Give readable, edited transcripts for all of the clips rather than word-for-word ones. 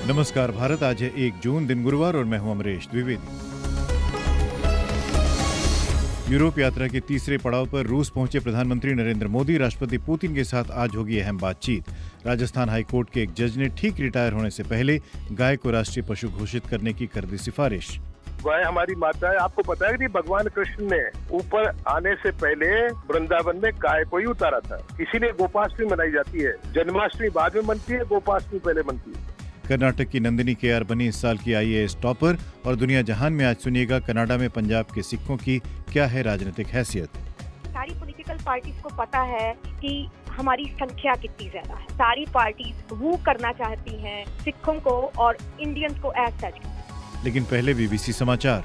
नमस्कार भारत, आज है 1 जून, दिन गुरुवार और मैं हूं अमरीश द्विवेदी। यूरोप यात्रा के तीसरे पड़ाव पर रूस पहुंचे प्रधानमंत्री नरेंद्र मोदी। राष्ट्रपति पुतिन के साथ आज होगी अहम बातचीत। राजस्थान हाईकोर्ट के एक जज ने ठीक रिटायर होने से पहले गाय को राष्ट्रीय पशु घोषित करने की कर दी सिफारिश। गाय हमारी माता है। आपको पता है कि भगवान कृष्ण ने ऊपर आने से पहले वृंदावन में गाय को ही उतारा था, इसीलिए गोपाष्टमी मनाई जाती है। जन्माष्टमी बाद में मनती है, गोपाष्टमी पहले मनती है। कर्नाटक की नंदिनी केआर बनी इस साल की IAS टॉपर। और दुनिया जहान में आज सुनिएगा कनाडा में पंजाब के सिखों की क्या है राजनीतिक हैसियत। सारी पॉलिटिकल पार्टीज को पता है कि हमारी संख्या कितनी ज्यादा है। सारी पार्टीज वो करना चाहती हैं सिखों को और इंडियंस को एज सच। लेकिन पहले BBC समाचार।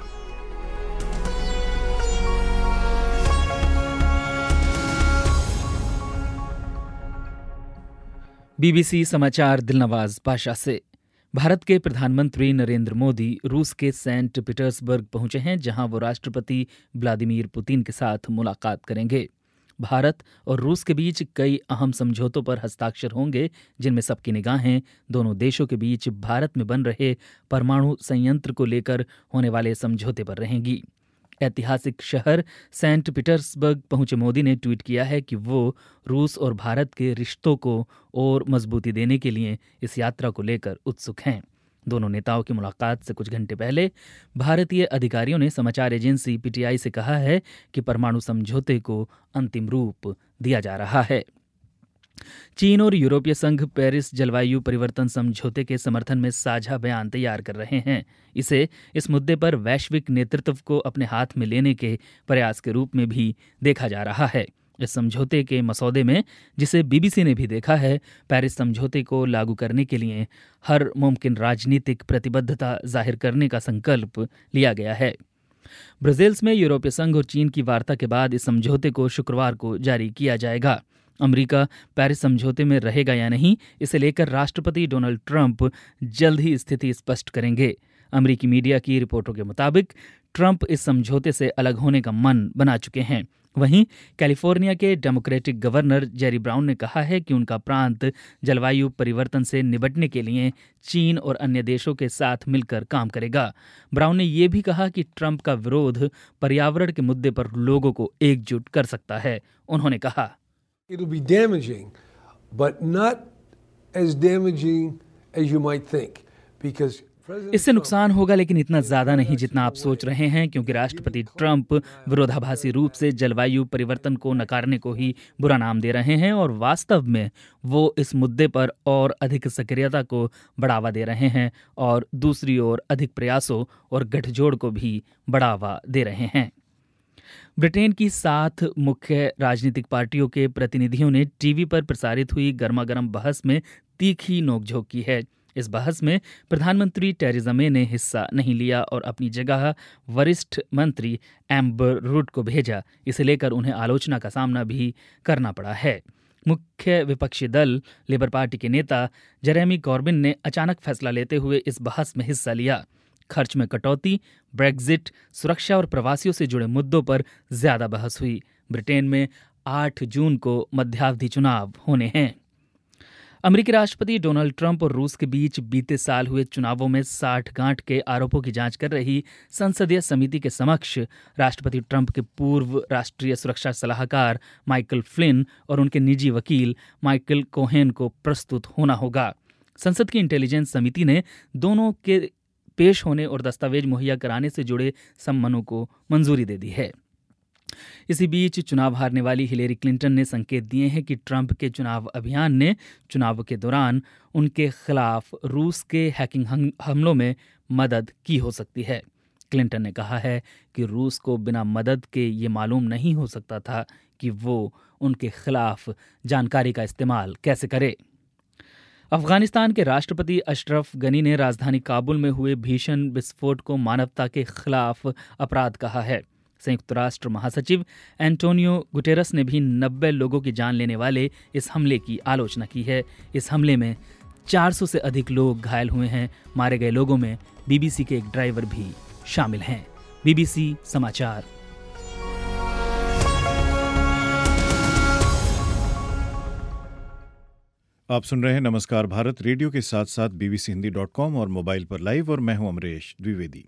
BBC समाचार दिलनवाज पाशा से। भारत के प्रधानमंत्री नरेंद्र मोदी रूस के सेंट पीटर्सबर्ग पहुंचे हैं, जहां वो राष्ट्रपति व्लादिमीर पुतिन के साथ मुलाकात करेंगे। भारत और रूस के बीच कई अहम समझौतों पर हस्ताक्षर होंगे, जिनमें सबकी निगाहें दोनों देशों के बीच भारत में बन रहे परमाणु संयंत्र को लेकर होने वाले समझौते पर रहेंगी। ऐतिहासिक शहर सेंट पीटर्सबर्ग पहुंचे मोदी ने ट्वीट किया है कि वो रूस और भारत के रिश्तों को और मजबूती देने के लिए इस यात्रा को लेकर उत्सुक हैं। दोनों नेताओं की मुलाकात से कुछ घंटे पहले भारतीय अधिकारियों ने समाचार एजेंसी PTI से कहा है कि परमाणु समझौते को अंतिम रूप दिया जा रहा है। चीन और यूरोपीय संघ पेरिस जलवायु परिवर्तन समझौते के समर्थन में साझा बयान तैयार कर रहे हैं। इसे इस मुद्दे पर वैश्विक नेतृत्व को अपने हाथ में लेने के प्रयास के रूप में भी देखा जा रहा है। इस समझौते के मसौदे में, जिसे BBC ने भी देखा है, पेरिस समझौते को लागू करने के लिए हर मुमकिन राजनीतिक प्रतिबद्धता जाहिर करने का संकल्प लिया गया है। ब्रसेल्स में यूरोपीय संघ और चीन की वार्ता के बाद इस समझौते को शुक्रवार को जारी किया जाएगा। अमेरिका पेरिस समझौते में रहेगा या नहीं, इसे लेकर राष्ट्रपति डोनाल्ड ट्रंप जल्द ही स्थिति स्पष्ट करेंगे। अमेरिकी मीडिया की रिपोर्टों के मुताबिक ट्रंप इस समझौते से अलग होने का मन बना चुके हैं। वहीं कैलिफोर्निया के डेमोक्रेटिक गवर्नर जेरी ब्राउन ने कहा है कि उनका प्रांत जलवायु परिवर्तन से निपटने के लिए चीन और अन्य देशों के साथ मिलकर काम करेगा। ब्राउन ने यह भी कहा कि ट्रंप का विरोध पर्यावरण के मुद्दे पर लोगों को एकजुट कर सकता है। उन्होंने कहा, It'll be damaging, but not as damaging as you might think, because इससे नुकसान होगा, लेकिन इतना ज्यादा नहीं जितना आप सोच रहे हैं, क्योंकि राष्ट्रपति ट्रंप विरोधाभासी रूप से जलवायु परिवर्तन को नकारने को ही बुरा नाम दे रहे हैं और वास्तव में वो इस मुद्दे पर और अधिक सक्रियता को बढ़ावा दे रहे हैं और दूसरी ओर अधिक प्रयासों और गठजोड़ को भी बढ़ावा दे रहे हैं। ब्रिटेन की 7 मुख्य राजनीतिक पार्टियों के प्रतिनिधियों ने टीवी पर प्रसारित हुई गर्मागर्म बहस में तीखी नोकझोंक की है। इस बहस में प्रधानमंत्री टेरेसा मे ने हिस्सा नहीं लिया और अपनी जगह वरिष्ठ मंत्री एम्बर रूड को भेजा। इसे लेकर उन्हें आलोचना का सामना भी करना पड़ा है। मुख्य विपक्षी दल लेबर पार्टी के नेता जेरेमी कॉर्बिन ने अचानक फैसला लेते हुए इस बहस में हिस्सा लिया। खर्च में कटौती, ब्रेक्जिट, सुरक्षा और प्रवासियों से जुड़े मुद्दों पर ज्यादा बहस हुई। ब्रिटेन में 8 जून को मध्यावधि चुनाव होने हैं। अमेरिकी राष्ट्रपति डोनाल्ड ट्रंप और रूस के बीच बीते साल हुए चुनावों में साठगांठ के आरोपों की जांच कर रही संसदीय समिति के समक्ष राष्ट्रपति ट्रंप के पूर्व राष्ट्रीय सुरक्षा सलाहकार माइकल फ्लिन और उनके निजी वकील माइकल कोहेन को प्रस्तुत होना होगा। संसद की इंटेलिजेंस समिति ने दोनों के पेश होने और दस्तावेज मुहैया कराने से जुड़े सम्मनों को मंजूरी दे दी है। इसी बीच चुनाव हारने वाली हिलेरी क्लिंटन ने संकेत दिए हैं कि ट्रंप के चुनाव अभियान ने चुनाव के दौरान उनके खिलाफ रूस के हैकिंग हमलों में मदद की हो सकती है। क्लिंटन ने कहा है कि रूस को बिना मदद के ये मालूम नहीं हो सकता था कि वो उनके खिलाफ जानकारी का इस्तेमाल कैसे करे। अफगानिस्तान के राष्ट्रपति अशरफ गनी ने राजधानी काबुल में हुए भीषण विस्फोट को मानवता के खिलाफ अपराध कहा है। संयुक्त राष्ट्र महासचिव एंटोनियो गुटेरस ने भी 90 लोगों की जान लेने वाले इस हमले की आलोचना की है। इस हमले में 400 से अधिक लोग घायल हुए हैं। मारे गए लोगों में BBC के एक ड्राइवर भी शामिल हैं। BBC समाचार। आप सुन रहे हैं नमस्कार भारत रेडियो के साथ साथ bbc-hindi.com और मोबाइल पर लाइव, और मैं हूं अमरीश द्विवेदी।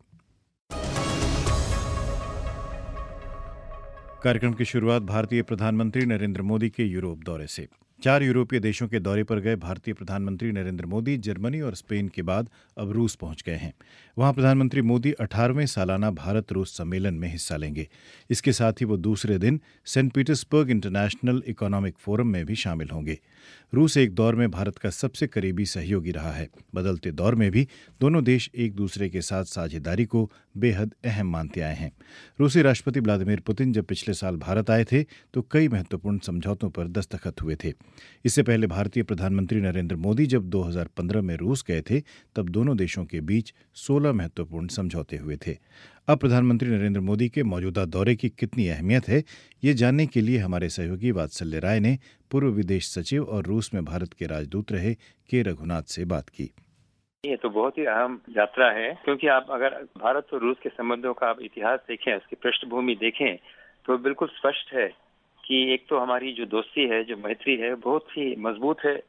कार्यक्रम की शुरुआत भारतीय प्रधानमंत्री नरेंद्र मोदी के यूरोप दौरे से। 4 यूरोपीय देशों के दौरे पर गए भारतीय प्रधानमंत्री नरेंद्र मोदी जर्मनी और स्पेन के बाद अब रूस पहुंच गए हैं। वहां प्रधानमंत्री मोदी 18वें सालाना भारत रूस सम्मेलन में हिस्सा लेंगे। इसके साथ ही वो दूसरे दिन Saint Petersburg International Economic Forum में भी शामिल होंगे। रूस एक दौर में भारत का सबसे करीबी सहयोगी रहा है। बदलते दौर में भी दोनों देश एक दूसरे के साथ साझेदारी को बेहद अहम मानते आए हैं। रूसी राष्ट्रपति व्लादिमीर पुतिन जब पिछले साल भारत आए थे तो कई महत्वपूर्ण समझौतों पर दस्तखत हुए थे। इससे पहले भारतीय प्रधानमंत्री नरेंद्र मोदी जब 2015 में रूस गए थे तब दोनों देशों के बीच 16 महत्वपूर्ण समझौते हुए थे। अब प्रधानमंत्री नरेंद्र मोदी के मौजूदा दौरे की कितनी अहमियत है, ये जानने के लिए हमारे सहयोगी वात्सल्य राय ने पूर्व विदेश सचिव और रूस में भारत के राजदूत रहे के रघुनाथ से बात की। ये तो बहुत ही अहम यात्रा है, क्योंकि आप अगर भारत और रूस के संबंधों का आप इतिहास देखें, उसकी पृष्ठभूमि देखें, तो बिल्कुल स्पष्ट है कि एक तो हमारी जो दोस्ती है, जो मैत्री है, बहुत ही मजबूत है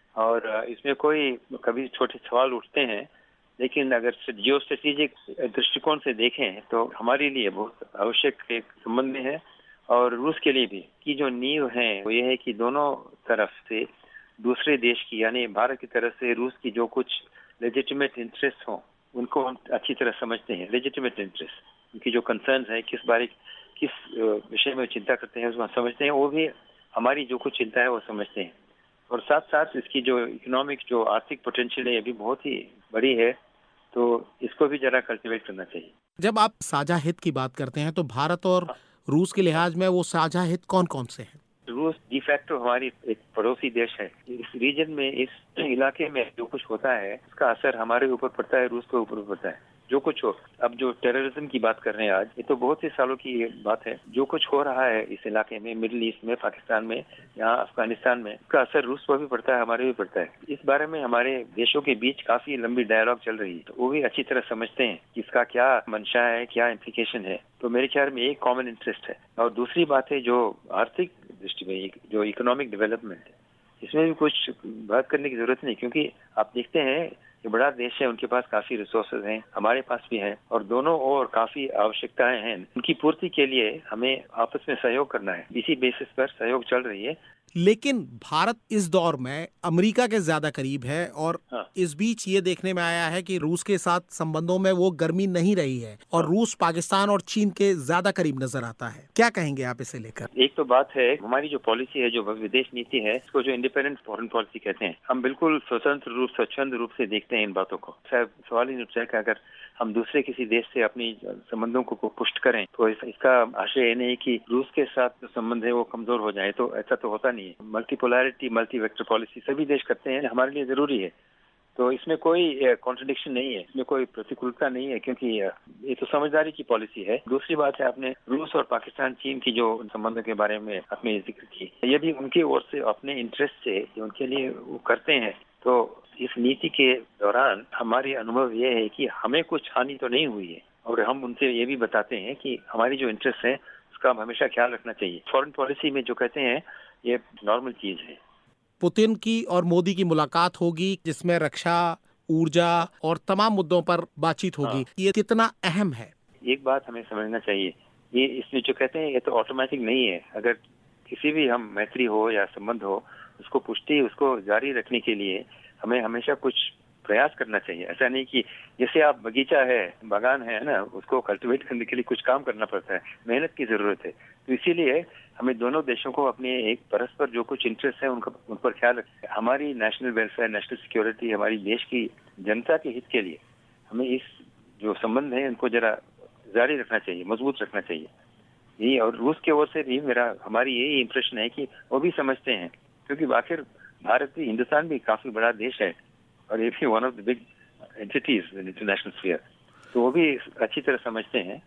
और इसमें कोई कभी छोटे सवाल उठते हैं, लेकिन अगर जियो स्ट्रेटेजिक दृष्टिकोण से देखें तो हमारे लिए बहुत आवश्यक एक संबंध है। और रूस के लिए भी की जो नींव है वो ये है कि दोनों तरफ से दूसरे देश की, यानी भारत की तरफ से रूस की जो कुछ लेजिटिमेट इंटरेस्ट हो उनको हम अच्छी तरह समझते हैं। लेजिटिमेट इंटरेस्ट, उनकी जो कंसर्न्स है, किस विषय में चिंता करते हैं उसको समझते हैं, वो भी हमारी जो कुछ चिंता है वो समझते हैं। और साथ साथ इसकी जो इकोनॉमिक, जो आर्थिक पोटेंशियल है, ये भी बहुत ही बड़ी है, तो इसको भी जरा कल्टिवेट करना चाहिए। जब आप साझा हित की बात करते हैं तो भारत और रूस के लिहाज में वो साझा हित कौन कौन से हैं? रूस डी फैक्टो हमारी एक पड़ोसी देश है। इस रीजन में, इस इलाके में जो कुछ होता है उसका असर हमारे ऊपर पड़ता है, रूस के ऊपर पड़ता है। जो कुछ हो, अब जो टेररिज्म की बात कर रहे हैं आज, ये तो बहुत ही सालों की बात है। जो कुछ हो रहा है इस इलाके में, मिडिल ईस्ट में, पाकिस्तान में, यहाँ अफगानिस्तान में, उसका असर रूस पर भी पड़ता है, हमारे भी पड़ता है। इस बारे में हमारे देशों के बीच काफी लंबी डायलॉग चल रही है, तो वो भी अच्छी तरह समझते हैं कि इसका क्या मंशा है, क्या इम्प्लीकेशन है। तो मेरे ख्याल में एक कॉमन इंटरेस्ट है। और दूसरी बात है जो आर्थिक दृष्टि में, जो इकोनॉमिक डेवलपमेंट है, इसमें भी कुछ बात करने की जरूरत नहीं, क्योंकि आप देखते हैं कि बड़ा देश है, उनके पास काफी रिसोर्सेज हैं, हमारे पास भी हैं, और दोनों और काफी आवश्यकताएं हैं। उनकी पूर्ति के लिए हमें आपस में सहयोग करना है। इसी बेसिस पर सहयोग चल रही है। लेकिन भारत इस दौर में अमेरिका के ज्यादा करीब है और इस बीच ये देखने में आया है कि रूस के साथ संबंधों में वो गर्मी नहीं रही है और रूस पाकिस्तान और चीन के ज्यादा करीब नजर आता है। क्या कहेंगे आप इसे लेकर? एक तो बात है, हमारी जो पॉलिसी है, जो विदेश नीति है, इसको जो इंडिपेंडेंट फॉरेन पॉलिसी कहते हैं, हम बिल्कुल स्वतंत्र रूप, स्वच्छंद रूप से देखते हैं इन बातों को। सवाल ही नहीं उठता कि अगर हम दूसरे किसी देश से अपनी संबंधों को पुष्ट करें तो इसका आशय ये नहीं कि रूस के साथ जो संबंध है वो कमजोर हो जाए, तो ऐसा तो होता नहीं है। मल्टीपोलैरिटी, मल्टी वेक्टर पॉलिसी सभी देश करते हैं, हमारे लिए जरूरी है। तो इसमें कोई कॉन्ट्रडिक्शन नहीं है, इसमें कोई प्रतिकूलता नहीं है, क्योंकि ये तो समझदारी की पॉलिसी है। दूसरी बात है, आपने रूस और पाकिस्तान, चीन की जो संबंधों के बारे में आपने जिक्र की, ये भी उनकी ओर से अपने इंटरेस्ट से जो उनके लिए वो करते हैं। तो इस नीति के दौरान हमारी अनुभव ये है कि हमें कुछ हानि तो नहीं हुई है, और हम उनसे ये भी बताते हैं कि हमारी जो इंटरेस्ट है उसका हमेशा ख्याल रखना चाहिए। फॉरेन पॉलिसी में जो कहते हैं ये नॉर्मल चीज है। पुतिन की और मोदी की मुलाकात होगी जिसमें रक्षा, ऊर्जा और तमाम मुद्दों पर बातचीत होगी। ये कितना अहम है? एक बात हमें समझना चाहिए, ये इसमें जो कहते हैं ये तो ऑटोमेटिक नहीं है। अगर किसी भी हम मैत्री हो या संबंध हो, उसको पुष्टि, उसको जारी रखने के लिए हमें हमेशा कुछ प्रयास करना चाहिए। ऐसा नहीं कि जैसे आप बगीचा है, बागान है ना, उसको कल्टीवेट करने के लिए कुछ काम करना पड़ता है, मेहनत की जरूरत है। तो इसीलिए हमें दोनों देशों को अपने एक परस्पर जो कुछ इंटरेस्ट है उन पर ख्याल रखना। हमारी नेशनल वेलफेयर, नेशनल सिक्योरिटी, हमारी देश की जनता के हित के लिए हमें इस जो संबंध है इनको जरा जारी रखना चाहिए, मजबूत रखना चाहिए। यही, और रूस की ओर से भी हमारी यही इंप्रेशन है कि वो भी समझते हैं, क्योंकि आखिर भारत भी, हिंदुस्तान भी काफी बड़ा देश है और ये भी one of the big entities in international sphere, तो वो भी अच्छी तरह समझते हैं।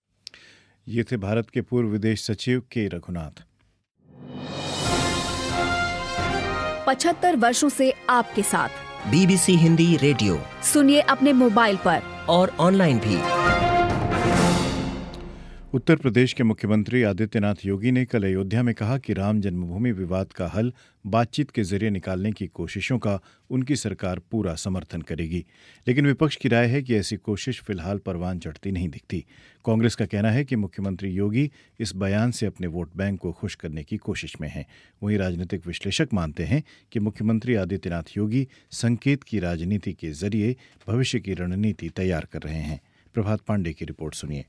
ये थे भारत के पूर्व विदेश सचिव के रघुनाथ। 75 वर्षों से आपके साथ BBC हिंदी रेडियो सुनिए अपने मोबाइल पर और ऑनलाइन भी। उत्तर प्रदेश के मुख्यमंत्री आदित्यनाथ योगी ने कल अयोध्या में कहा कि राम जन्मभूमि विवाद का हल बातचीत के जरिए निकालने की कोशिशों का उनकी सरकार पूरा समर्थन करेगी। लेकिन विपक्ष की राय है कि ऐसी कोशिश फिलहाल परवान चढ़ती नहीं दिखती। कांग्रेस का कहना है कि मुख्यमंत्री योगी इस बयान से अपने वोट बैंक को खुश करने की कोशिश में हैं। वहीं राजनीतिक विश्लेषक मानते हैं कि मुख्यमंत्री आदित्यनाथ योगी संकेत की राजनीति के जरिए भविष्य की रणनीति तैयार कर रहे हैं। प्रभात पांडे की रिपोर्ट सुनिए।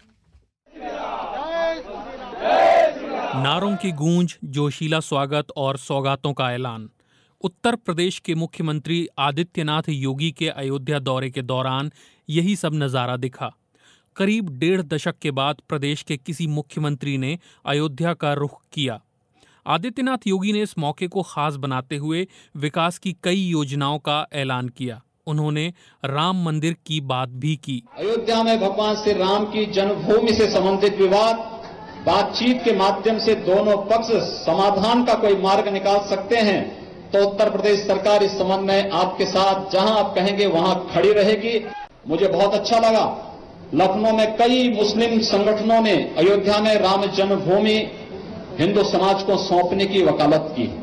नारों की गूंज, जोशीला स्वागत और सौगातों का ऐलान। उत्तर प्रदेश के मुख्यमंत्री आदित्यनाथ योगी के अयोध्या दौरे के दौरान यही सब नजारा दिखा। करीब 1.5 दशक के बाद प्रदेश के किसी मुख्यमंत्री ने अयोध्या का रुख किया। आदित्यनाथ योगी ने इस मौके को खास बनाते हुए विकास की कई योजनाओं का ऐलान किया। उन्होंने राम मंदिर की बात भी की। अयोध्या में भगवान श्री राम की जन्मभूमि से संबंधित विवाद बातचीत के माध्यम से दोनों पक्ष समाधान का कोई मार्ग निकाल सकते हैं तो उत्तर प्रदेश सरकार इस संबंध में आपके साथ जहां आप कहेंगे वहां खड़ी रहेगी। मुझे बहुत अच्छा लगा, लखनऊ में कई मुस्लिम संगठनों ने अयोध्या में राम जन्मभूमि हिंदू समाज को सौंपने की वकालत की।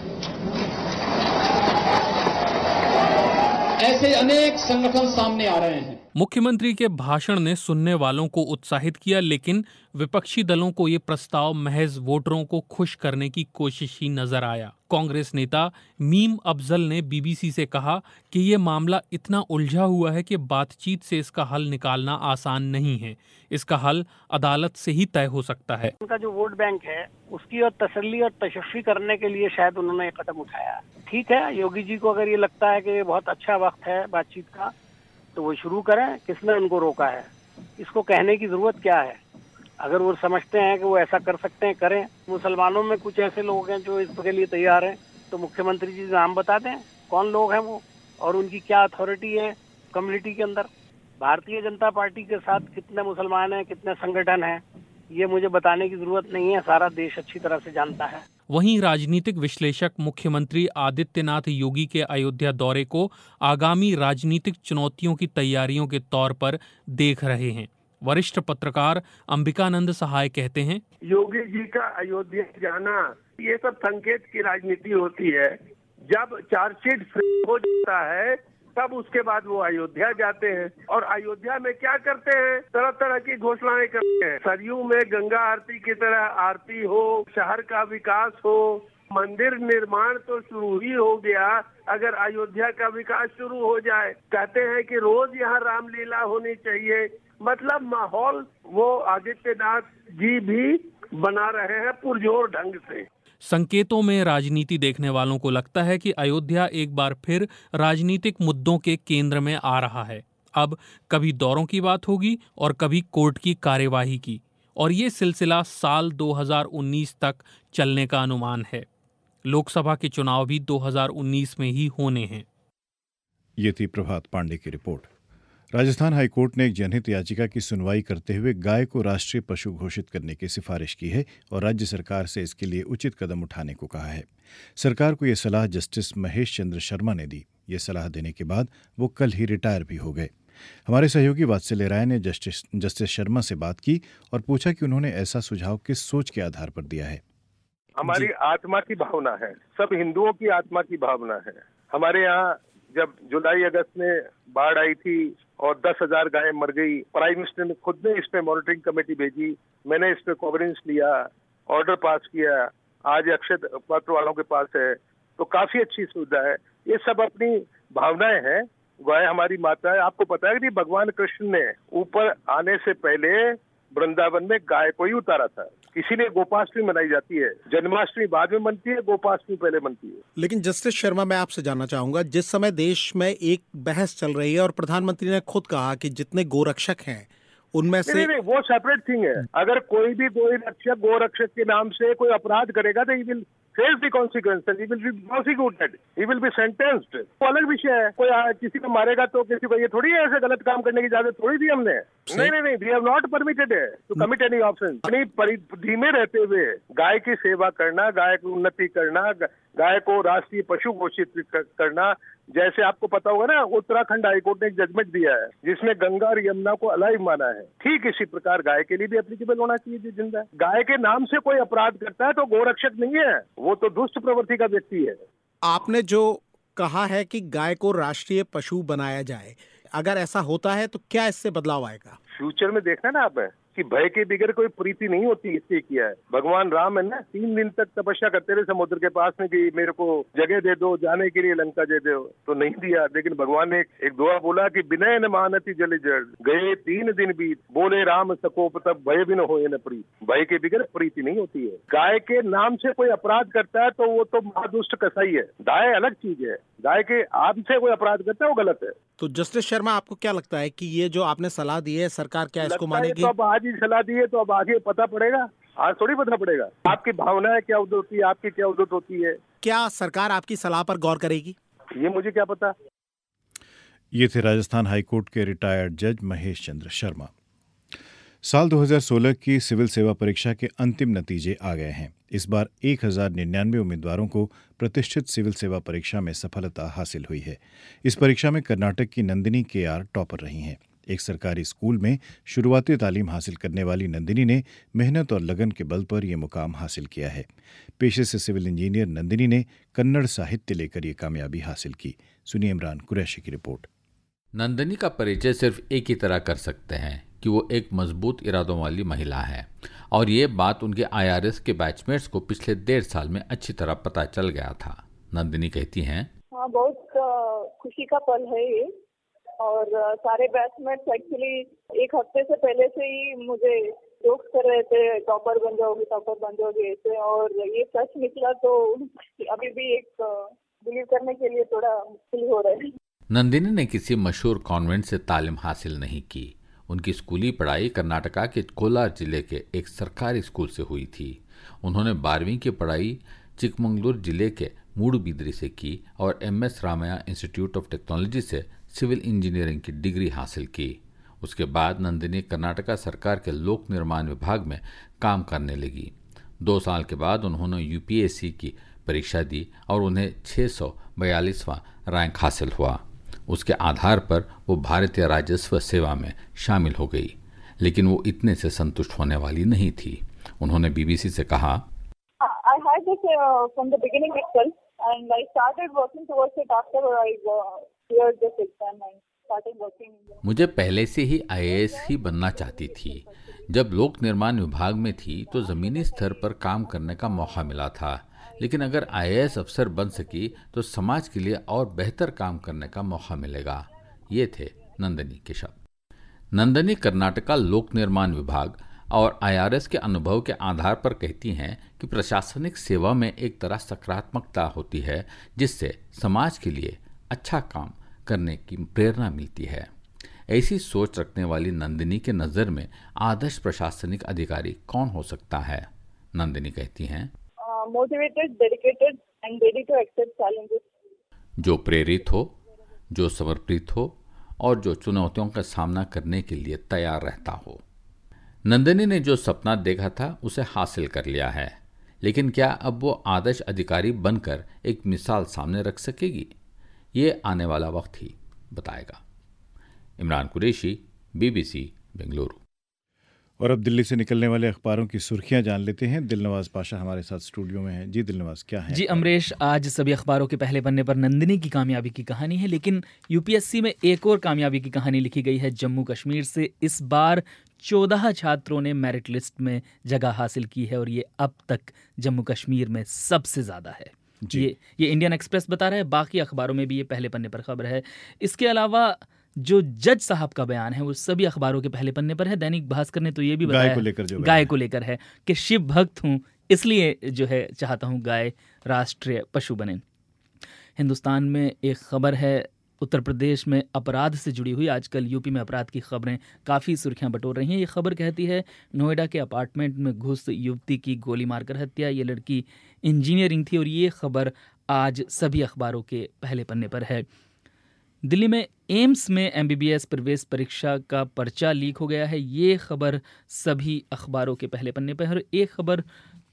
ऐसे अनेक संगठन सामने आ रहे हैं। मुख्यमंत्री के भाषण ने सुनने वालों को उत्साहित किया, लेकिन विपक्षी दलों को ये प्रस्ताव महज वोटरों को खुश करने की कोशिश ही नजर आया। कांग्रेस नेता मीम अफजल ने बीबीसी से कहा कि ये मामला इतना उलझा हुआ है कि बातचीत से इसका हल निकालना आसान नहीं है। इसका हल अदालत से ही तय हो सकता है। उनका जो वोट बैंक है उसकी और तसल्ली और तशफ़ी करने के लिए शायद उन्होंने ये कदम उठाया। ठीक है, योगी जी को अगर ये लगता है कि ये बहुत अच्छा वक्त है बातचीत का तो वो शुरू करें। किसने उनको रोका है? इसको कहने की जरूरत क्या है? अगर वो समझते हैं कि वो ऐसा कर सकते हैं, करें। मुसलमानों में कुछ ऐसे लोग हैं जो इसके लिए तैयार हैं, तो मुख्यमंत्री जी नाम बता दें कौन लोग हैं वो और उनकी क्या अथॉरिटी है कम्युनिटी के अंदर। भारतीय जनता पार्टी के साथ कितने मुसलमान हैं, कितने संगठन हैं, ये मुझे बताने की जरूरत नहीं है, सारा देश अच्छी तरह से जानता है। वहीं राजनीतिक विश्लेषक मुख्यमंत्री आदित्यनाथ योगी के अयोध्या दौरे को आगामी राजनीतिक चुनौतियों की तैयारियों के तौर पर देख रहे हैं। वरिष्ठ पत्रकार अंबिकानंद सहाय कहते हैं, योगी जी का अयोध्या जाना ये सब संकेत की राजनीति होती है। जब चार्जशीट फ्री हो जाता है तब उसके बाद वो अयोध्या जाते हैं और अयोध्या में क्या करते हैं, तरह तरह की घोषणाएं करते हैं। सरयू में गंगा आरती की तरह आरती हो, शहर का विकास हो, मंदिर निर्माण तो शुरू ही हो गया, अगर अयोध्या का विकास शुरू हो जाए। कहते हैं कि रोज यहाँ रामलीला होनी चाहिए। मतलब माहौल वो आदित्यनाथ जी भी बना रहे हैं पुरजोर ढंग से। संकेतों में राजनीति देखने वालों को लगता है कि अयोध्या एक बार फिर राजनीतिक मुद्दों के केंद्र में आ रहा है। अब कभी दौरों की बात होगी और कभी कोर्ट की कार्यवाही की, और ये सिलसिला साल 2019 तक चलने का अनुमान है। लोकसभा के चुनाव भी 2019 में ही होने हैं। ये थी प्रभात पांडे की रिपोर्ट। राजस्थान हाईकोर्ट ने एक जनहित याचिका की सुनवाई करते हुए गाय को राष्ट्रीय पशु घोषित करने की सिफारिश की है और राज्य सरकार से इसके लिए उचित कदम उठाने को कहा है। सरकार को यह सलाह जस्टिस महेश चंद्र शर्मा ने दी। ये सलाह देने के बाद वो कल ही रिटायर भी हो गए। हमारे सहयोगी वात्सल्य राय ने जस्टिस शर्मा से बात की और पूछा कि उन्होंने ऐसा सुझाव किस सोच के आधार पर दिया है। हमारी आत्मा की भावना है, सब हिंदुओं की आत्मा की भावना है। हमारे यहाँ जब जुलाई अगस्त में बाढ़ आई थी और 10,000 गायें मर गई, प्राइम मिनिस्टर ने खुद ने इस पे मॉनिटरिंग कमेटी भेजी, मैंने इस पे कवरेंस लिया, ऑर्डर पास किया, आज अक्षय पत्र वालों के पास है, तो काफी अच्छी सुविधा है। ये सब अपनी भावनाएं हैं। गाय हमारी माता है। आपको पता है कि भगवान कृष्ण ने ऊपर आने से पहले वृंदावन में गाय को ही उतारा था, इसीलिए गोपाष्टमी मनाई जाती है। जन्माष्टमी बाद में मनती है, गोपाष्टमी पहले मनती है। लेकिन जस्टिस शर्मा, मैं आपसे जानना चाहूंगा, जिस समय देश में एक बहस चल रही है और प्रधानमंत्री ने खुद कहा कि जितने गोरक्षक हैं उनमें से नहीं, वो सेपरेट थिंग है। अगर कोई भी गोरक्षक के नाम से कोई अपराध करेगा तो he will face the consequences, he will be prosecuted, he will be sentenced. वो अलग विषय है। कोई किसी को मारेगा तो किसी को, ये थोड़ी है ऐसे गलत काम करने की इजाजत थोड़ी दी हमने। नहीं, वी हैव नॉट परमिटेड है टू कमिट एनी ऑफेंस। अपनी परिधि में रहते हुए गाय की सेवा करना, गाय की उन्नति करना, गाय को राष्ट्रीय पशु घोषित करना, जैसे आपको पता होगा ना, उत्तराखंड हाईकोर्ट ने एक जजमेंट दिया है जिसमें गंगा और यमुना को अलाइव माना है। ठीक इसी प्रकार गाय के लिए भी एप्लीकेबल होना चाहिए जो जिंदा है। गाय के नाम से कोई अपराध करता है तो गोरक्षक नहीं है, वो तो दुष्ट प्रवृत्ति का व्यक्ति है। आपने जो कहा है कि गाय को राष्ट्रीय पशु बनाया जाए, अगर ऐसा होता है तो क्या इससे बदलाव आएगा? फ्यूचर में देखना ना आप कि भय के बगैर कोई प्रीति नहीं होती, इसलिए किया है। भगवान राम है ना, 3 दिन तक तपस्या करते रहे समुद्र के पास में कि मेरे को जगह दे दो, जाने के लिए लंका दे दो, तो नहीं दिया। लेकिन भगवान ने एक दुआ बोला कि विनय न मानती जल जड़, गए 3 दिन बीत, बोले राम सकोप तब भय भी न होए न प्रीत। भय के बगैर प्रीति नहीं होती है। गाय के नाम से कोई अपराध करता है तो वो तो महादुष्ट कसाई है। गाय अलग चीज है, गाय के आदि से कोई अपराध करता है वो गलत है। तो जस्टिस शर्मा, आपको क्या लगता है कि ये जो आपने सलाह दी है, सरकार क्या इसको मानेगी? तो अब आज ही सलाह दी है तो अब आगे पता पड़ेगा, आज थोड़ी पता पड़ेगा। आपकी भावनाएं क्या उदित होती है, आपकी क्या उदित होती है। क्या सरकार आपकी सलाह पर गौर करेगी? ये मुझे क्या पता। ये थे राजस्थान हाईकोर्ट के रिटायर्ड जज महेश चंद्र शर्मा। साल 2016 की सिविल सेवा परीक्षा के अंतिम नतीजे आ गए हैं। इस बार 1099 उम्मीदवारों को प्रतिष्ठित सिविल सेवा परीक्षा में सफलता हासिल हुई है। इस परीक्षा में कर्नाटक की नंदिनी KR टॉपर रही हैं। एक सरकारी स्कूल में शुरुआती तालीम हासिल करने वाली नंदिनी ने मेहनत और लगन के बल पर यह मुकाम हासिल किया है। पेशे से सिविल इंजीनियर नंदिनी ने कन्नड़ साहित्य लेकर ये कामयाबी हासिल की। सुनिए इमरान कुरैशी की रिपोर्ट। नंदिनी का परिचय सिर्फ एक ही तरह कर सकते हैं कि वो एक मजबूत इरादों वाली महिला है, और ये बात उनके IRS के बैचमेट्स को पिछले 1.5 साल में अच्छी तरह पता चल गया था। नंदिनी कहती हैं, हाँ, बहुत खुशी का पल है ये, और सारे बैचमेट्स एक्चुअली 1 हफ्ते से पहले से ही मुझे जोक्स कर रहे थे, टॉपर बन जाओगे ऐसे, और ये सच निकला तो अभी भी एक बिलीव करने के लिए थोड़ा मुश्किल हो रहा है। नंदिनी ने किसी मशहूर कॉन्वेंट से तालीम हासिल नहीं की। उनकी स्कूली पढ़ाई कर्नाटका के कोलार जिले के एक सरकारी स्कूल से हुई थी। उन्होंने 12वीं की पढ़ाई चिकमंगलूर जिले के मूडबिद्री से की और MS Ramaiah Institute of Technology से सिविल इंजीनियरिंग की डिग्री हासिल की। उसके बाद नंदिनी कर्नाटका सरकार के लोक निर्माण विभाग में काम करने लगी। 2 साल के बाद उन्होंने UPSC की परीक्षा दी और उन्हें 642वां रैंक हासिल हुआ। उसके आधार पर वो भारतीय राजस्व सेवा में शामिल हो गई, लेकिन वो इतने से संतुष्ट होने वाली नहीं थी। उन्होंने BBC से कहा, I had this from the beginning itself, and I started working towards it after I cleared this exam and started working. मुझे पहले से ही IAS ही बनना चाहती थी। जब लोक निर्माण विभाग में थी तो जमीनी स्तर पर काम करने का मौका मिला था, लेकिन अगर IAS अफसर बन सकी तो समाज के लिए और बेहतर काम करने का मौका मिलेगा। ये थे नंदिनी के शब्द। नंदिनी कर्नाटका लोक निर्माण विभाग और IRS के अनुभव के आधार पर कहती हैं कि प्रशासनिक सेवा में एक तरह सकारात्मकता होती है, जिससे समाज के लिए अच्छा काम करने की प्रेरणा मिलती है। ऐसी सोच रखने वाली नंदिनी के नज़र में आदर्श प्रशासनिक अधिकारी कौन हो सकता है? नंदिनी कहती हैं, motivated, dedicated and ready to accept challenges. जो प्रेरित हो, जो समर्पित हो और जो चुनौतियों का सामना करने के लिए तैयार रहता हो। नंदिनी ने जो सपना देखा था उसे हासिल कर लिया है, लेकिन क्या अब वो आदर्श अधिकारी बनकर एक मिसाल सामने रख सकेगी? ये आने वाला वक्त ही बताएगा। इमरान कुरैशी, BBC, बेंगलुरु। और अब दिल्ली से निकलने वाले अखबारों की सुर्खियां जान लेते हैं। दिलनवाज पाशा हमारे साथ स्टूडियो में हैं। जी दिलनवाज, क्या है? जी अमरेश, आज सभी अखबारों के पहले पन्ने पर नंदिनी की कामयाबी की कहानी है, लेकिन UPSC में एक और कामयाबी की कहानी लिखी गई है जम्मू कश्मीर से। इस बार 14 छात्रों ने मेरिट लिस्ट में जगह हासिल की है और ये अब तक जम्मू कश्मीर में सबसे ज़्यादा है। ये इंडियन एक्सप्रेस बता रहा है, बाकी अखबारों में भी ये पहले पन्ने पर खबर है। इसके अलावा जो जज साहब का बयान है वो सभी अखबारों के पहले पन्ने पर है। दैनिक भास्कर ने तो ये भी बताया गाय को लेकर है कि शिव भक्त हूँ, इसलिए जो है चाहता हूँ गाय राष्ट्रीय पशु बने। हिंदुस्तान में एक खबर है उत्तर प्रदेश में अपराध से जुड़ी हुई। आजकल यूपी में अपराध की खबरें काफ़ी सुर्खियां बटोर रही हैं। ये खबर कहती है नोएडा के अपार्टमेंट में घुस युवती की गोली मारकर हत्या। ये लड़की इंजीनियरिंग थी और ये खबर आज सभी अखबारों के पहले पन्ने पर है। दिल्ली में एम्स में MBBS प्रवेश परीक्षा का पर्चा लीक हो गया है। ये खबर सभी अखबारों के पहले पन्ने पर है। और एक खबर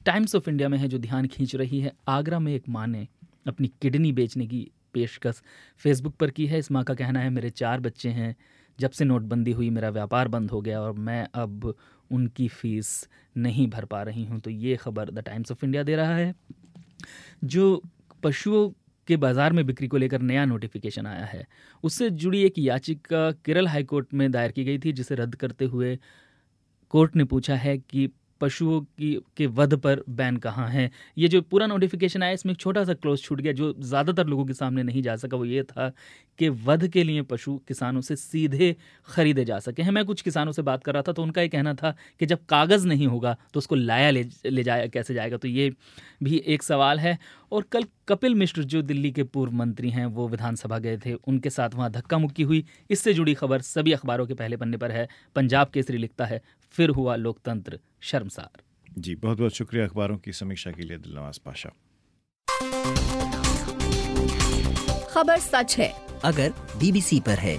टाइम्स ऑफ इंडिया में है जो ध्यान खींच रही है। आगरा में एक माँ ने अपनी किडनी बेचने की पेशकश फेसबुक पर की है। इस माँ का कहना है, मेरे 4 बच्चे हैं, जब से नोटबंदी हुई मेरा व्यापार बंद हो गया और मैं अब उनकी फीस नहीं भर पा रही हूँ। तो ये खबर द टाइम्स ऑफ इंडिया दे रहा है। जो पशुओं के बाज़ार में बिक्री को लेकर नया नोटिफिकेशन आया है, उससे जुड़ी एक याचिका केरल हाईकोर्ट में दायर की गई थी, जिसे रद्द करते हुए कोर्ट ने पूछा है कि पशुओं के वध पर बैन कहाँ है। ये जो पूरा नोटिफिकेशन आया, इसमें एक छोटा सा क्लोज छूट गया जो ज़्यादातर लोगों के सामने नहीं जा सका। वो ये था कि वध के लिए पशु किसानों से सीधे खरीदे जा सके हैं। मैं कुछ किसानों से बात कर रहा था तो उनका ये कहना था कि जब कागज़ नहीं होगा तो उसको लाया ले जाया कैसे जाएगा। तो ये भी एक सवाल है। और कल कपिल मिश्र जो दिल्ली के पूर्व मंत्री हैं, वो विधानसभा गए थे, उनके साथ वहाँ धक्का मुक्की हुई। इससे जुड़ी खबर सभी अखबारों के पहले पन्ने पर है। पंजाब केसरी लिखता है, फिर हुआ लोकतंत्र शर्मसार। जी, बहुत बहुत शुक्रिया अखबारों की समीक्षा के लिए दिलनवाज पाशा। खबर सच है अगर बीबीसी पर है।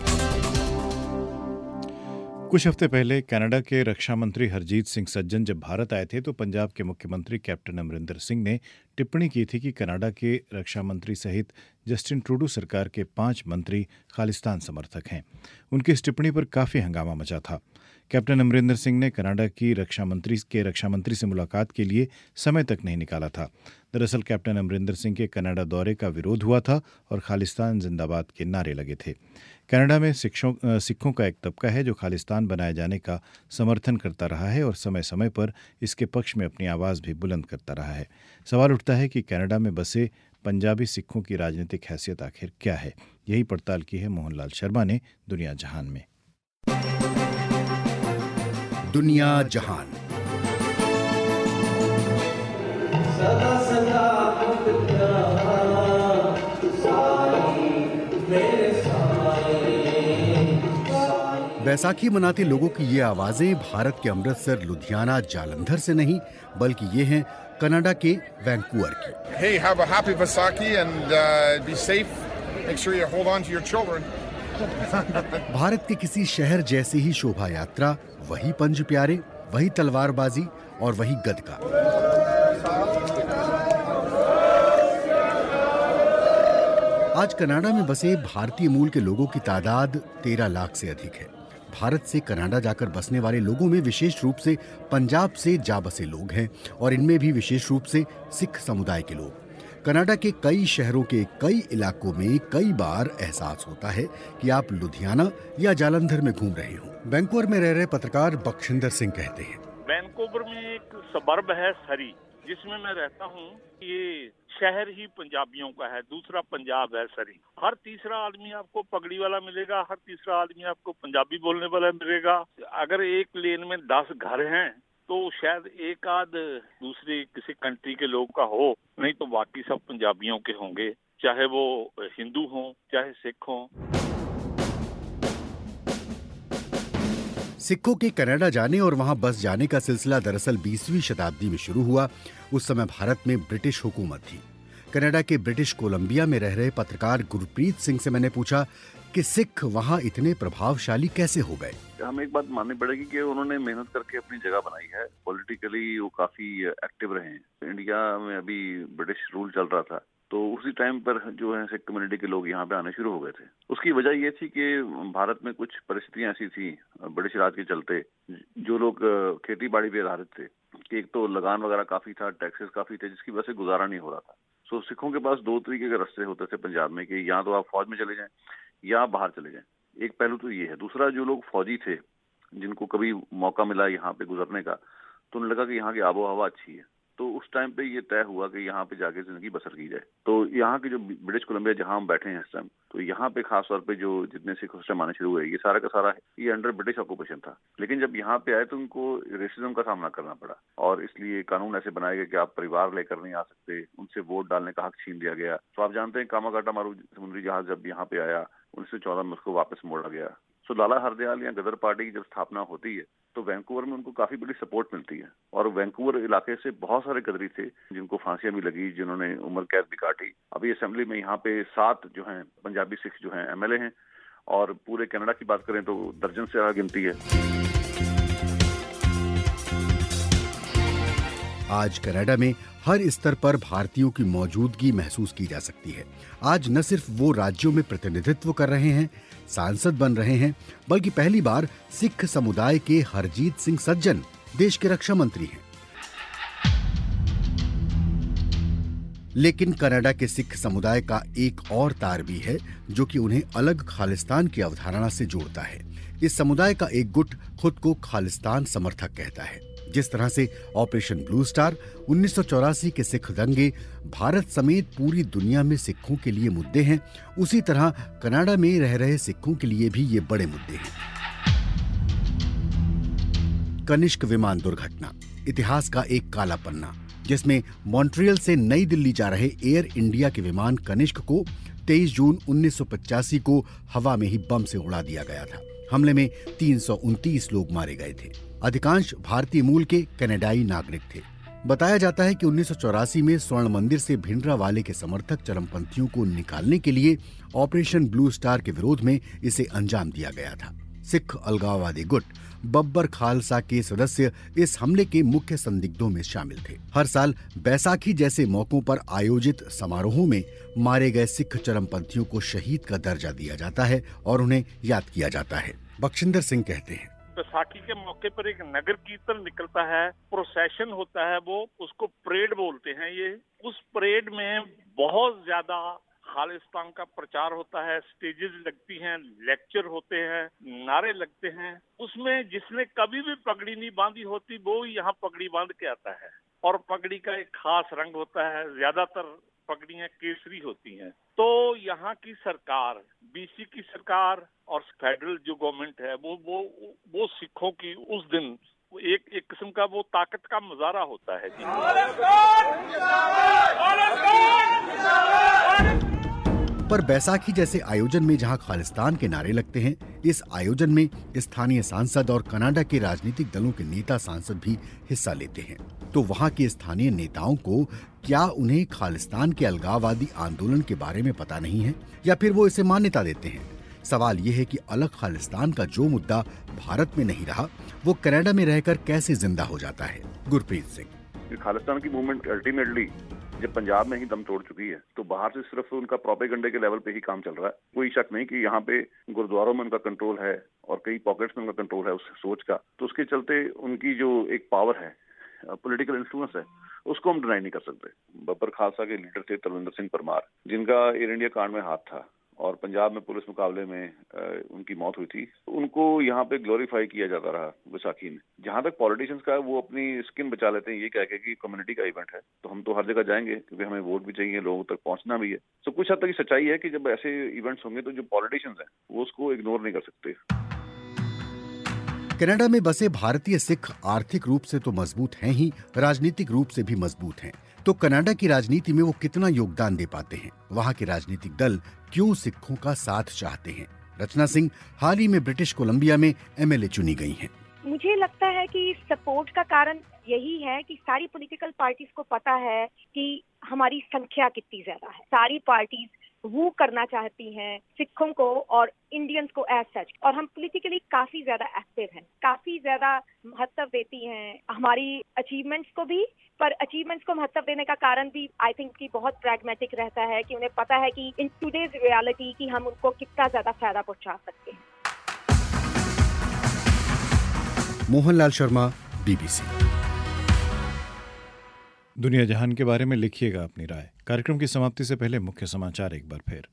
कुछ हफ्ते पहले कनाडा के रक्षा मंत्री हरजीत सिंह सज्जन जब भारत आए थे तो पंजाब के मुख्यमंत्री कैप्टन अमरिंदर सिंह ने टिप्पणी की थी कि कनाडा के रक्षा मंत्री सहित जस्टिन ट्रूडो सरकार के 5 मंत्री खालिस्तान समर्थक हैं। उनकी इस टिप्पणी पर काफ़ी हंगामा मचा था। कैप्टन अमरिंदर सिंह ने कनाडा की रक्षा मंत्री से मुलाकात के लिए समय तक नहीं निकाला था। दरअसल कैप्टन अमरिंदर सिंह के कनाडा दौरे का विरोध हुआ था और खालिस्तान जिंदाबाद के नारे लगे थे। कनाडा में सिखों का एक तबका है जो खालिस्तान बनाए जाने का समर्थन करता रहा है और समय समय पर इसके पक्ष में अपनी आवाज़ भी बुलंद करता रहा है। सवाल उठता है कि कनाडा में बसे पंजाबी सिखों की राजनीतिक हैसियत आखिर क्या है। यही पड़ताल की है मोहनलाल शर्मा ने दुनिया जहान में। दुनिया जहान। बैसाखी मनाते लोगों की ये आवाजें भारत के अमृतसर, लुधियाना, जालंधर से नहीं बल्कि ये हैं कनाडा के वैंकूवर की। Hey, have a happy Vaisakhi and be safe. Make sure you hold on to your children. Bharat के किसी शहर जैसी ही शोभा यात्रा, वही पंज प्यारे, वही तलवारबाजी और वही गदका। आज कनाडा में बसे भारतीय मूल के लोगों की तादाद 13 लाख से अधिक है। भारत से कनाडा जाकर बसने वाले लोगों में विशेष रूप से पंजाब से जा बसे लोग हैं और इनमें भी विशेष रूप से सिख समुदाय के लोग। कनाडा के कई शहरों के कई इलाकों में कई बार एहसास होता है कि आप लुधियाना या जालंधर में घूम रहे हो। वैंकूवर में रह रहे पत्रकार बख्शिंदर सिंह कहते हैं, वैंकूवर में एक सबर्ब है सरी, जिसमें मैं रहता हूँ। ये शहर ही पंजाबियों का है, दूसरा पंजाब है सरी। हर तीसरा आदमी आपको पगड़ी वाला मिलेगा, हर तीसरा आदमी आपको पंजाबी बोलने वाला मिलेगा। अगर एक लेन में 10 घर हैं तो शायद एक आध दूसरे किसी कंट्री के लोग का हो, नहीं तो बाकी सब पंजाबियों के होंगे, चाहे वो हिंदू हों चाहे सिख हों। सिखों के कनाडा जाने और वहां बस जाने का सिलसिला दरअसल 20वीं शताब्दी में शुरू हुआ। उस समय भारत में ब्रिटिश हुकूमत थी। कनाडा के ब्रिटिश कोलंबिया में रह रहे पत्रकार गुरप्रीत सिंह से मैंने पूछा कि सिख वहां इतने प्रभावशाली कैसे हो गए। हमें एक बात माननी पड़ेगी कि उन्होंने मेहनत करके अपनी जगह बनाई है। पॉलिटिकली वो काफी एक्टिव रहे हैं। इंडिया में अभी ब्रिटिश रूल चल रहा था तो उसी टाइम पर जो है सिख कम्युनिटी के लोग यहाँ पे आने शुरू हो गए थे। उसकी वजह ये थी कि भारत में कुछ परिस्थितियां ऐसी थी ब्रिटिश राज के चलते, जो लोग खेती बाड़ी पे आधारित थे कि एक तो लगान वगैरह काफी था, टैक्सेस काफी थे, जिसकी वजह से गुजारा नहीं हो रहा था। सो सिखों के पास 2 तरीके के रास्ते होते थे पंजाब में कि या तो आप फौज में चले जाएं या बाहर चले जाएं। एक पहलू तो ये है। दूसरा, जो लोग फौजी थे जिनको कभी मौका मिला यहाँ पे गुजरने का, तो उन्हें लगा कि यहाँ की आबो हवा अच्छी है, तो उस टाइम पे ये तय हुआ कि यहाँ पे जाके जिंदगी बसर की जाए। तो यहाँ के जो ब्रिटिश कोलंबिया जहाँ हम बैठे हैं इस टाइम, तो यहाँ पे खास तौर पे जो जितने सिख उस टाइम आने शुरू हुए, ये सारा का सारा ये अंडर ब्रिटिश ऑक्यूपेशन था। लेकिन जब यहाँ पे आए तो उनको रेसिज्म का सामना करना पड़ा और इसलिए कानून ऐसे बनाए गए कि आप परिवार लेकर नहीं आ सकते, उनसे वोट डालने का हक छीन लिया गया। तो आप जानते हैं कामागाटा मारू समुद्री जहाज जब यहाँ पे आया 1914 में उसको वापस मोड़ा गया। सो लाला हरदयाल या गदर पार्टी की जब स्थापना होती है तो वैंकूवर में उनको काफी बड़ी सपोर्ट मिलती है। और वैंकूवर इलाके से बहुत सारे गदरी थे जिनको फांसियां भी लगी, जिन्होंने उम्र कैद भी काटी। अभी असेंबली में यहाँ पे 7 जो हैं पंजाबी सिख जो हैं MLA हैं और पूरे कनाडा की बात करें तो दर्जन से गिनती है। आज कनाडा में हर स्तर पर भारतीयों की मौजूदगी महसूस की जा सकती है। आज न सिर्फ वो राज्यों में प्रतिनिधित्व कर रहे हैं, सांसद बन रहे हैं, बल्कि पहली बार सिख समुदाय के हरजीत सिंह सज्जन देश के रक्षा मंत्री हैं। लेकिन कनाडा के सिख समुदाय का एक और तार भी है जो कि उन्हें अलग खालिस्तान की अवधारणा से जोड़ता है। इस समुदाय का एक गुट खुद को खालिस्तान समर्थक कहता है। जिस तरह से ऑपरेशन ब्लू स्टार, 1984 के सिख दंगे भारत समेत पूरी दुनिया में सिखों के लिए मुद्दे हैं, उसी तरह कनाडा में रह रहे सिखों के लिए भी ये बड़े मुद्दे हैं। कनिष्क विमान दुर्घटना, इतिहास का एक काला पन्ना, जिसमें मॉन्ट्रियल से नई दिल्ली जा रहे एयर इंडिया के विमान कनिष्क को 23 जून 1985 को हवा में ही बम से उड़ा दिया गया था। हमले में 329 लोग मारे गए थे। अधिकांश भारतीय मूल के कनाडाई नागरिक थे। बताया जाता है कि 1984 में स्वर्ण मंदिर से भिंडरावाले के समर्थक चरमपंथियों को निकालने के लिए ऑपरेशन ब्लू स्टार के विरोध में इसे अंजाम दिया गया था। सिख अलगाववादी गुट बब्बर खालसा के सदस्य इस हमले के मुख्य संदिग्धों में शामिल थे। हर साल बैसाखी जैसे मौकों पर आयोजित समारोहों में मारे गए सिख चरमपंथियों को शहीद का दर्जा दिया जाता है और उन्हें याद किया जाता है। बख्शिंदर सिंह कहते हैं, बैसाखी के मौके पर एक नगर कीर्तन निकलता है, प्रोसेशन होता है, वो उसको परेड बोलते हैं। ये उस परेड में बहुत ज्यादा खालिस्तान का प्रचार होता है, स्टेजेस लगती हैं, लेक्चर होते हैं, नारे लगते हैं। उसमें जिसने कभी भी पगड़ी नहीं बांधी होती वो यहाँ पगड़ी बांध के आता है और पगड़ी का एक खास रंग होता है। ज्यादातर पगड़ियां केसरी होती हैं। तो यहाँ की सरकार, बीसी की सरकार और फेडरल जो गवर्नमेंट है वो सिखों की उस दिन एक किस्म का वो ताकत का मुजाहरा होता है। पर बैसाखी जैसे आयोजन में जहां खालिस्तान के नारे लगते हैं, इस आयोजन में स्थानीय सांसद और कनाडा के राजनीतिक दलों के नेता सांसद भी हिस्सा लेते हैं। तो वहां के स्थानीय नेताओं को क्या उन्हें खालिस्तान के अलगाववादी आंदोलन के बारे में पता नहीं है, या फिर वो इसे मान्यता देते हैं? सवाल ये है कि अलग खालिस्तान का जो मुद्दा भारत में नहीं रहा, वो कनाडा में रहकर कैसे जिंदा हो जाता है? गुरप्रीत सिंह, खालिस्तान की मूवमेंट अल्टीमेटली जब पंजाब में ही दम तोड़ चुकी है तो बाहर से सिर्फ उनका प्रोपेगेंडे के लेवल पे ही काम चल रहा है। कोई शक नहीं कि यहाँ पे गुरुद्वारों में उनका कंट्रोल है और कई पॉकेट्स में उनका कंट्रोल है उस सोच का। तो उसके चलते उनकी जो एक पावर है, पॉलिटिकल इन्फ्लुएंस है, उसको हम डिनाई नहीं कर सकते। बब्बर खालसा के लीडर थे तरविंदर सिंह परमार, जिनका एयर इंडिया कांड में हाथ था और पंजाब में पुलिस मुकाबले में उनकी मौत हुई थी। उनको यहाँ पे ग्लोरीफाई किया जाता रहा बैसाखी में। जहाँ तक पॉलिटिशियंस का है, वो अपनी स्किन बचा लेते हैं ये कह के कि कम्युनिटी का इवेंट है तो हम तो हर जगह जाएंगे क्योंकि हमें वोट भी चाहिए, लोगों तक पहुंचना भी है। तो कुछ हद तक सच्चाई है कि जब ऐसे इवेंट्स होंगे तो जो पॉलिटिशियंस हैं वो उसको इग्नोर नहीं कर सकते। कनाडा में बसे भारतीय सिख आर्थिक रूप से तो मजबूत हैं ही, राजनीतिक रूप से भी मजबूत हैं। तो कनाडा की राजनीति में वो कितना योगदान दे पाते हैं? वहाँ के राजनीतिक दल क्यों सिखों का साथ चाहते हैं? रचना सिंह हाल ही में ब्रिटिश कोलंबिया में एमएलए चुनी गई हैं। मुझे लगता है कि सपोर्ट का कारण यही है कि सारी पॉलिटिकल पार्टीज को पता है कि हमारी संख्या कितनी ज्यादा है। सारी पार्टीज वो करना चाहती हैं सिखों को और इंडियंस को एज सच, और हम पॉलिटिकली काफी ज्यादा एक्टिव हैं, काफी ज्यादा महत्व देती हैं हमारी अचीवमेंट्स को भी। पर अचीवमेंट्स को महत्व देने का कारण भी आई थिंक कि बहुत प्रैग्मेटिक रहता है कि उन्हें पता है कि इन टुडेज रियलिटी कि हम उनको कितना ज्यादा फायदा पहुंचा सकते हैं। मोहनलाल शर्मा, बीबीसी। दुनिया जहान के बारे में लिखिएगा अपनी राय। कार्यक्रम की समाप्ति से पहले मुख्य समाचार एक बार फिर।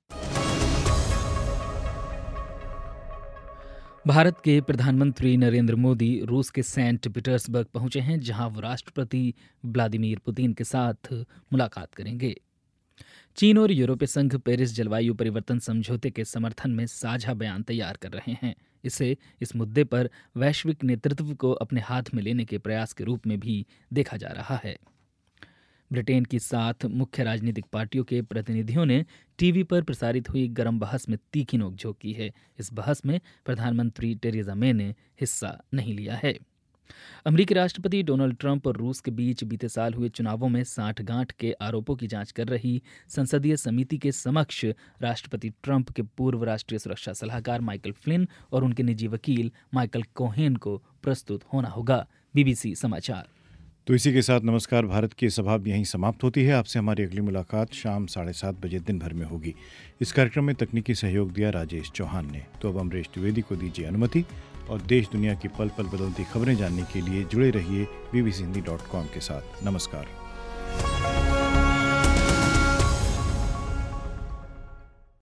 भारत के प्रधानमंत्री नरेंद्र मोदी रूस के सेंट पीटर्सबर्ग पहुंचे हैं, जहां वो राष्ट्रपति व्लादिमीर पुतिन के साथ मुलाकात करेंगे। चीन और यूरोपीय संघ पेरिस जलवायु परिवर्तन समझौते के समर्थन में साझा बयान तैयार कर रहे हैं। इसे इस मुद्दे पर वैश्विक नेतृत्व को अपने हाथ में लेने के प्रयास के रूप में भी देखा जा रहा है। ब्रिटेन की 7 मुख्य राजनीतिक पार्टियों के प्रतिनिधियों ने टीवी पर प्रसारित हुई गर्म बहस में तीखी नोकझोंक की है। इस बहस में प्रधानमंत्री टेरेसा मे ने हिस्सा नहीं लिया है। अमेरिकी राष्ट्रपति डोनाल्ड ट्रंप और रूस के बीच बीते साल हुए चुनावों में साठगांठ के आरोपों की जांच कर रही संसदीय समिति के समक्ष राष्ट्रपति ट्रंप के पूर्व राष्ट्रीय सुरक्षा सलाहकार माइकल फ्लिन और उनके निजी वकील माइकल कोहेन को प्रस्तुत होना होगा। बीबीसी समाचार। तो इसी के साथ नमस्कार भारत की सभा यहीं समाप्त होती है। आपसे हमारी अगली मुलाकात शाम 7:30 बजे दिन भर में होगी। इस कार्यक्रम में तकनीकी सहयोग दिया राजेश चौहान ने। तो अब अमरीश द्विवेदी को दीजिए अनुमति और देश दुनिया की पल पल बदलती खबरें जानने के लिए जुड़े रहिए bbchindi.com के साथ। नमस्कार।